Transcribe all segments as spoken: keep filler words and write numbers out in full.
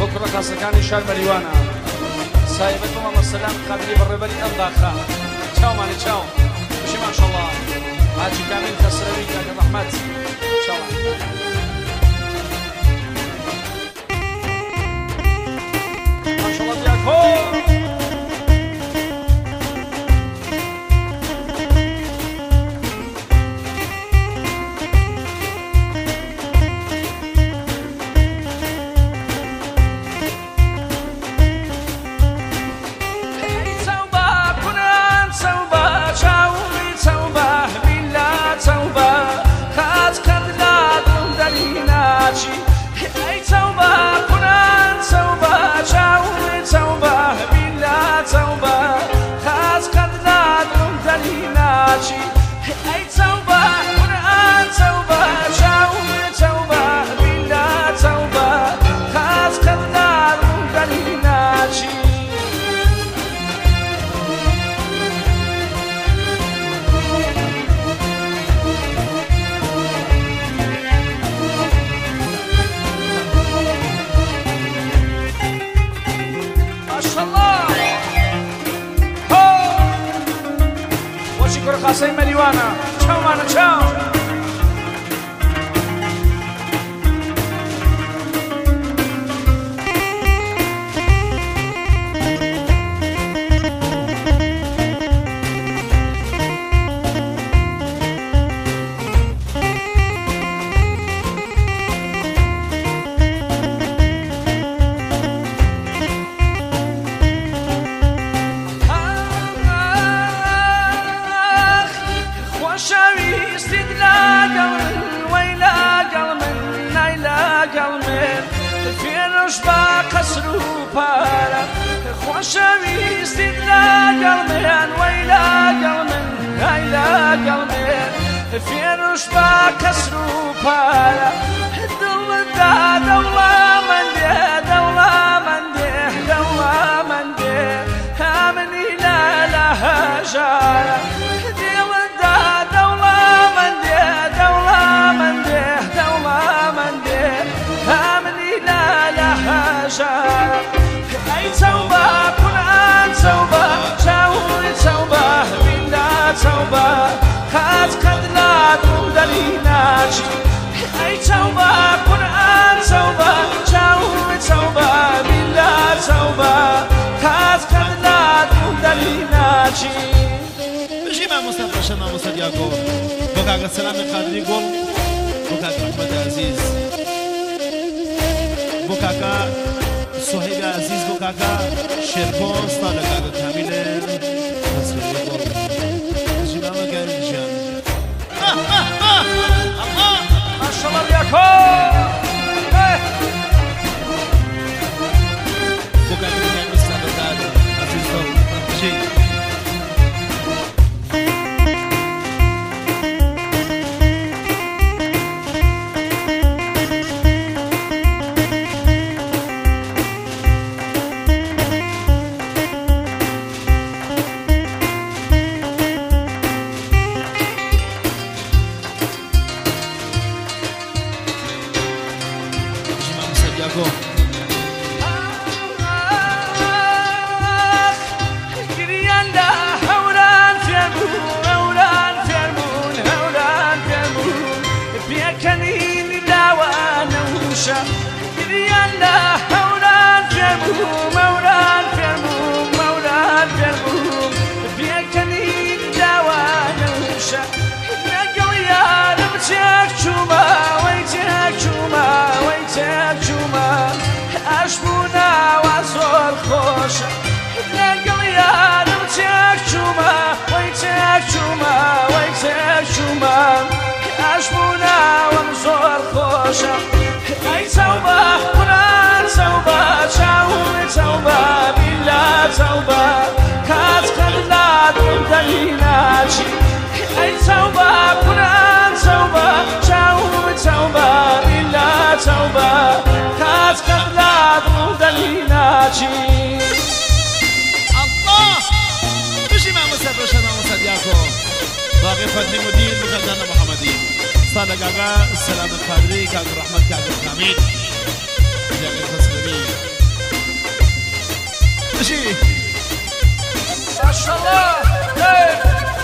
کوڕە خاستەکانی شار مەریوانە سایبەت بۆ مامۆ سەلام قادری بەڕێبەری ئەم داخە چاومانی چاو بشی ماشەڵڵا حاجی کامل کەسرەوی کاکە ڕەحمەت چاوان ماشەڵڵا دیاکۆ خاصەی مەریوانە چاومانە چاو خوشویستی لەگەڵ من وەی لەگەڵ من ئای لەگەڵ من فێرش بە کەسر و پارە دڵدا دەوڵەمەندێ دەوڵەمەندێ دەوڵەمەندێ هەمنی لە لە هەژارە دڵدا دەوڵەمەندێ دەوڵەمەندێ دەوڵەمەندێ هەمنی لە لە هەژارە ئەی چەوبە قورئان چەوبە چاوی چەوبە بیندا چەوبە قەت قەت لە دڵدەری ناچی ئەی چەوبە قورئان چەوبە چاوی چەوبە بیندا چەوبە قەت قەت لە دڵدەری ناچی بژی مامۆستا پاشا مامۆستا دیاکۆ بۆ کاکە سەلامی قادری گوڵ بۆ کاکە ئەحمەد عەزیز بۆ کاکە صهیب عزیز بۆ کاکە شێرکۆز تا لە کاکە کامیلێ هەسکردی گۆڵ بژی مامە گەرمیشان ماشەڵڵا دیاکۆ بۆ کاکە کامی سادەدار عزیز بۆ بژی ئەی چەوبە قورئان چەوبە چاوی چەوبە بیلا چەوبە کات قەت لە دڵدەری ناچی ئەی چەوبە قورئان چەوبە چاوی چەوبە بیلا چەوبە کات قەت لە دڵدەری ناچی الله بژی مامۆستا پاشا مامۆستا دیاکۆ باقی فەتحی مدیر مقدم محەمەدی استاد کاکا سلام قادری کاکا رحمت کاکا کامیل جاکر تسلیمی شاء الله ايه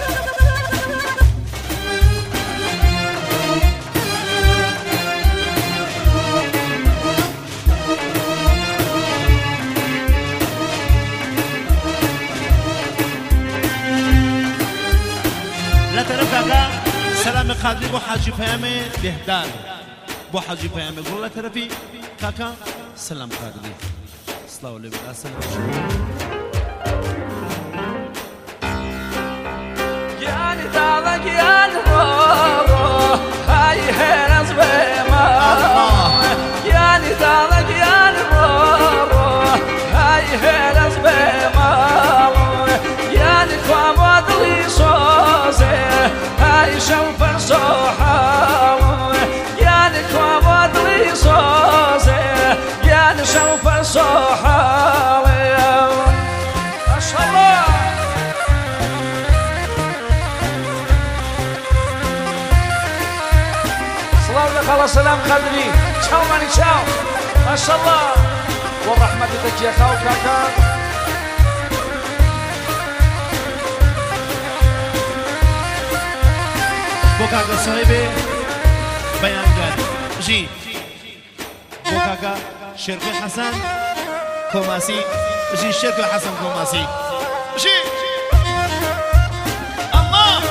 لا ترفع سلام قادری بو حاجی پیام بهدار بو حاجی پیام قول لا ترفي كاكا سلام قادری صلاة عليه وسلم يعني دالك يا نور هاي هرز بما يعني دالك يا نور هاي هرز بما يعني قام ضلي صوزه هاي شوف الصحة يعني قام ضلي صوزه يعني شوف الصحة ما شاء الله خلاص سلام قدري تشاو ماني تشاو ما شاء الله والرحمة تجي يا خاو كاكا بوكاكا صاحبي بيانجان جي بوكاكا شركة حسن كوماسي جي شركة حسن كوماسي جي الله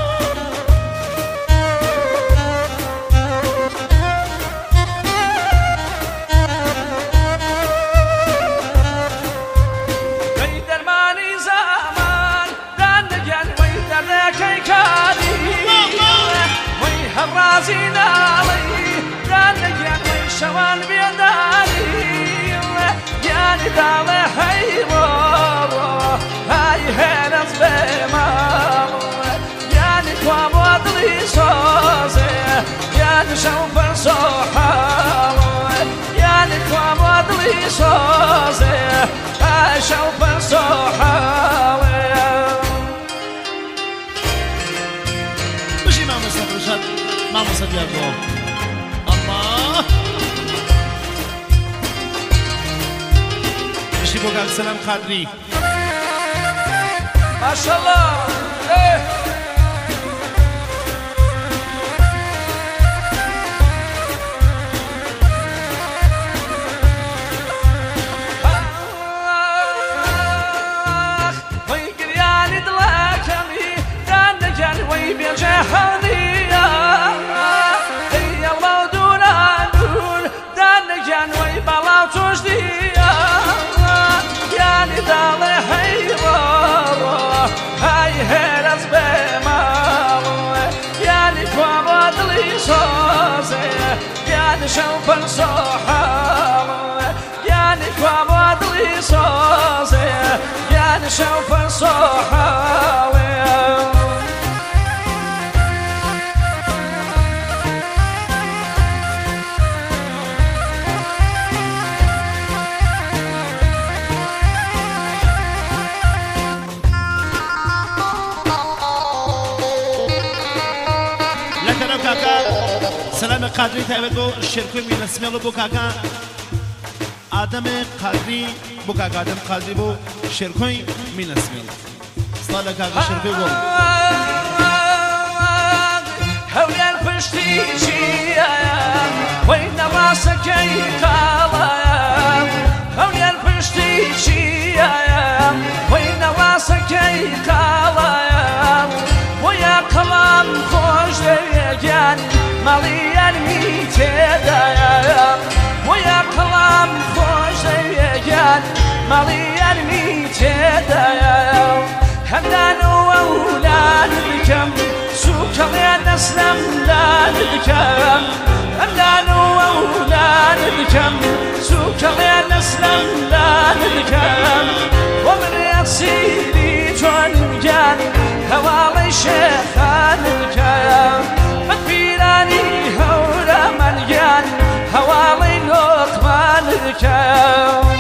رازين علي دانك يا شوال بيداني يا ندال حيرو هاي هرز بما يا نكوام وضلي صوزي يا نشوف الصحة يا نكوام وضلي صوزي اشوف الصحة مشي مع مصطفى رشاد مع مصديقه الله مشي بوكاك سلام قادري ما شاء الله ايه ويقرياني دلاكمي دانجان ويبيجهني يعني دالي حيرو هاي هرز بما يعني كوام ضلي صوزي يعني شوف الصحة يعني كوام ضلي صوزي يعني شوف الصحة سلام قادری تایبت بو شرکوی می نسمیلو بو کاکا آدم قادری بو کاکا آدم قادری بو شرکوی می نسمیلو صلاة کاکا شرکوی بو هولي الفشتي جيا وين راسك يقالا هولي الفشتي جيا وين راسك يقالا ويا كلام خوش ديان مالي الميتة ويا كلام خوش ديان مالي الميتة همدان وأولاد الكم سوك يا نسلم لا الكم همدان وأولاد الكم سوك يا نسلم لا الكم ومن يصيري جون جان هوالي شيخان الكم مدفيراني هولا مليان هوالي لقمان الكم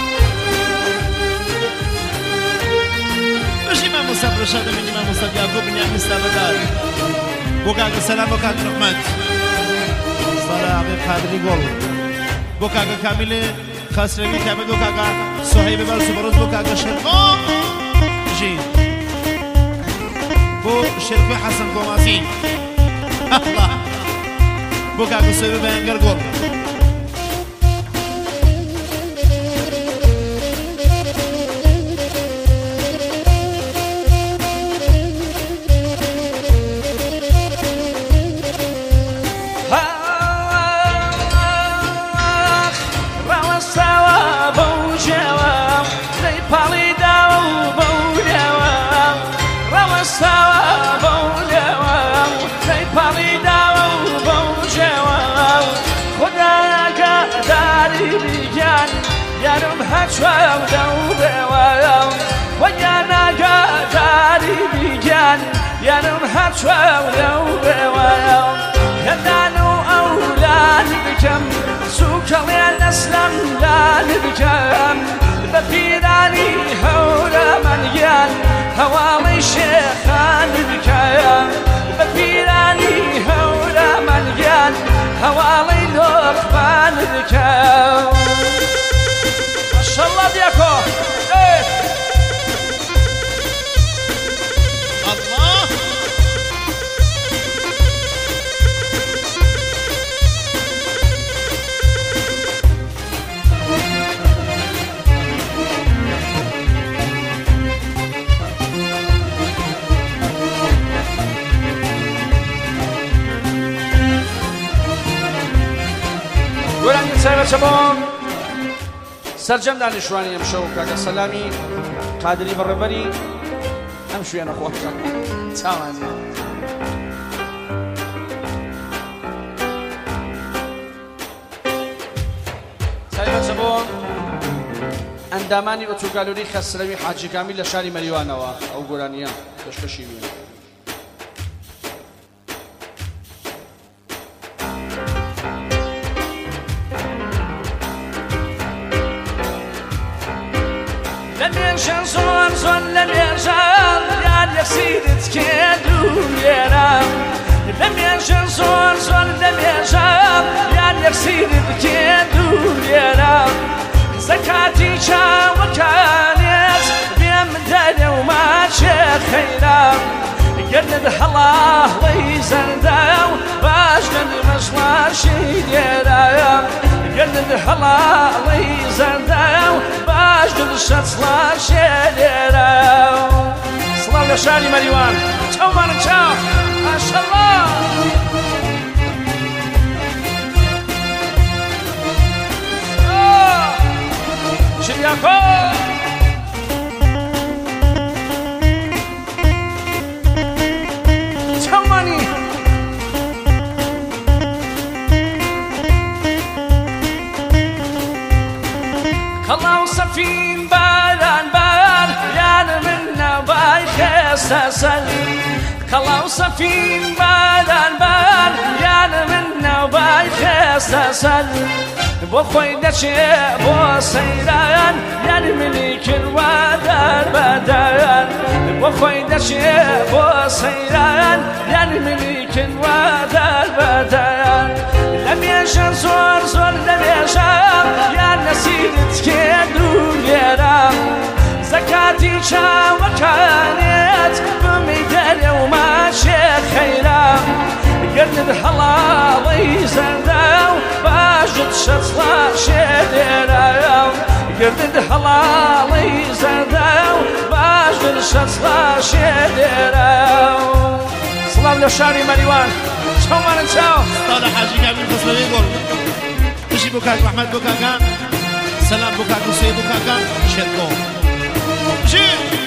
مصطفى رشاد من إمام مصطفى يعقوب بن يعقوب استبدال بوكاك السلام بوكاك رحمت صلاة عبد القادر يقول بوكاك كامل خسرني كامل بوكاك صهيب بن سبروز بوكاك شرقو جي بو شركوي حسن كوماسي الله بو كاكو سوي بانجر قول يارم هشوا ودوا ويانا قداري بيجان يارم هشوا ودوا يدانو أولاد بكم سوك لين أسلم لان بكم ببيراني هولا منيان هوالي شيخان بكم ببيراني هولا منيان هوالي لقبان بكم ما شاء الله دياكو ايه الله وراني سايبه شباب سرجم دانشوانی امشو کاکا سلامی قادری بڕێبەری ئەم شوێنە خۆشە چاوانێ سایبەتە بۆ ئەندامانی ئۆتۆگالۆری خەسرەوی حاجی کامیل لە شاری مەریوانەوە ئەو گۆرانیە پێشکەشی وێ لميشان زون زون لميشان يا يسيدت كيدو يرام لميشان زون زون لميشان يا يسيدت كيدو يرام زكاتي شا وكانت بيم دادا وما شيخيرام قلب الله ويزنداو باش نمشوا شي يرام قلب الله ويزنداو باش دلشت صلاة شيراو صلاة لشاري مريوان تشاو مانا تشاو ما شاء الله شرياكو تشاو ماني الله وصفين باران بار يانا منا باي خساسل الله وصفين باران بار يانا منا باي خساسل بو خوي دشي بو سيران يعني ملك الودار بدان بو خوي دشي بو سيران يعني ملك الودار بدان لم يشان زور زور لم يشان يا نسيت كيدو يرام زكاتي شا وكانت بميدان وما شيخ خيرام قلب الحلال يزنداو باجد شطلا شيراو قلب الحلال يزنداو باجد شطلا شيراو سلام لشاري مريوان شو ما نشاو طالع حاجي كامل خصوصي يقول بشي بوكاك محمد بوكاكا سلام بوكاك وسيد بوكاكا شركو بشي